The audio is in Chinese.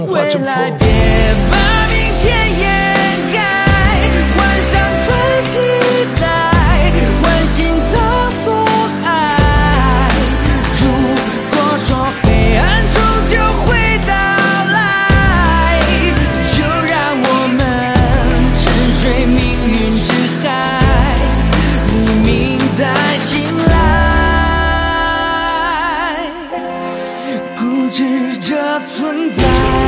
未来别把明天掩盖，幻想最期待，唤醒他所爱。如果说黑暗终究会到来，就让我们沉睡命运之海，黎明再醒来，固执着存在。